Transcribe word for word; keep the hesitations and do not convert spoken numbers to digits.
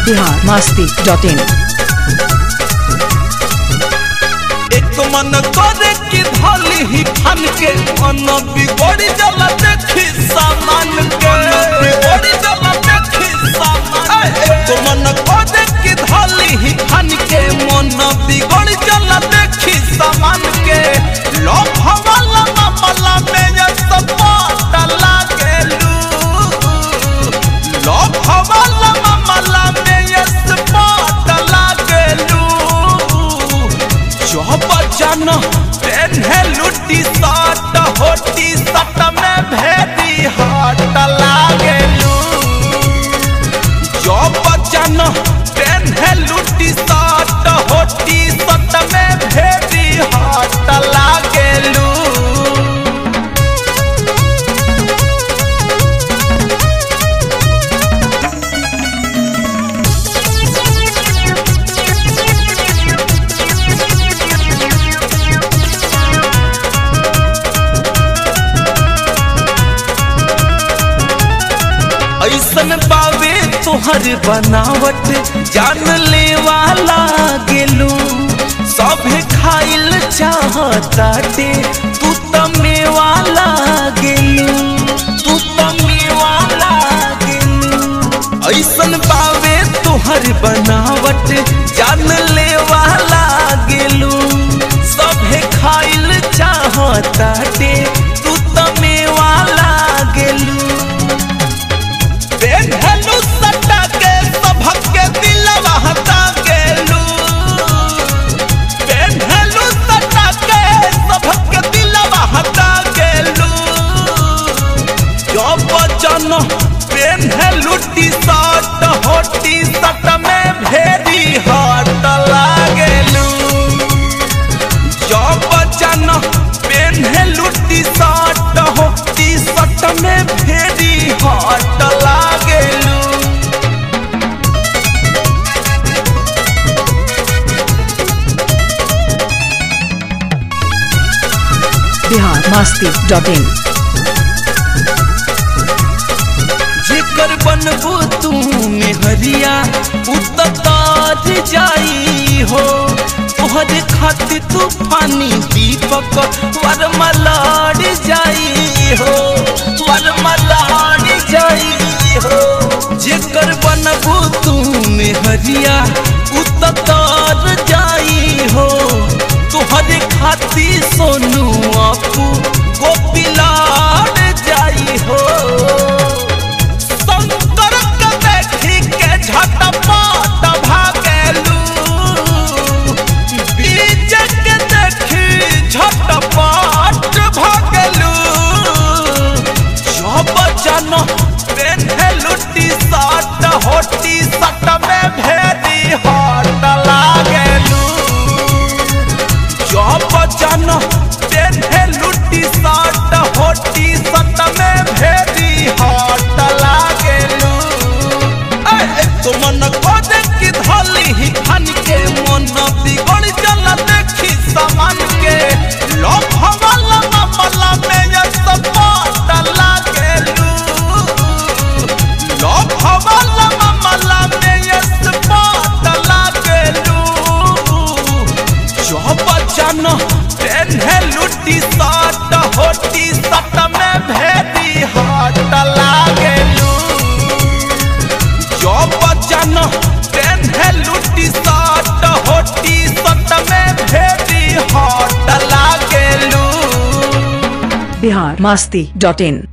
Bihar Masti dot इन। एक मन करे कि धली ही फन के मन बिगड़ी जला देखी सामान के बिगड़ी जला देखी सामान। एक मन करे कि धली ही फन के मन बिगड़ी जला देखी सामान के। लोभ वाला मामला में ये सब डाला गेलू, लोभ वाला मामला में ये सब डाला गेलू। जो बचन पेन्हे लुटी साट होटी सट में भेदी हाट लागेलू। जो बचन पेन्हे लुटी साट होटी सट में भेदी हाट लागेलू। ऐसन बावे तोहर बनावट जान ले वाला गेलू। सभे खाइल चाहताटे तू तमे वाला गेलू, तू तमे वाला गेलू। ऐसन बावे तोहर बनावट जान ले वाला गेलू। सभे खाइल चाहताटे तू तमे वाला गेलू। पेन्हलू सटा के सबक के दिलवा हटा गेलू। पेन्हलू सटा के सबक के दिलवा हटा गेलू। जो बचन पेन्हलू टी शर्ट होटी शर्ट में भेदी हाट लागेलू। जो बचन पेन्हलू टी शर्ट होटी शर्ट में भेदी हाट लागेलू। Bihar Masti dot in. जेकर बनबू तू मेहरिया उतार जाई हो। तोहरे खातिर तूफानी दीपक वरमा लड़ जाई हो, वरमा लड़ जाई हो। जेकर बनबू तू मेहरिया उतार जाई हो। तोहरे खातिर सोनू आपू गोपी लड़ जाई हो। शंकर के देखी के झटपट भागेलू। बीज के देखी झटपट भागेलू। जो बचन पेन्हलू टी शर्ट होटी शर्ट में भेदी हाट लागेलू। जो बचन पेन्हलू टी शर्ट होटी शर्ट में भेदी हाट लागेलू। तो मन खोजे कि धली ही फन के मन बिगड़ जला देखी सामान के। लोभ वाला मामला में ये सब डाला गेलू। लोभ वाला मामला में ये सब डाला गेलू। जो बचन पेन्हलू टी शर्ट होटी शर्ट में भेदी हाट लागेलू। जो बचन पेन्हलू टी शर्ट होटी शर्ट में भेदी हाट लागेलू। बिहार मस्ती डॉट इन।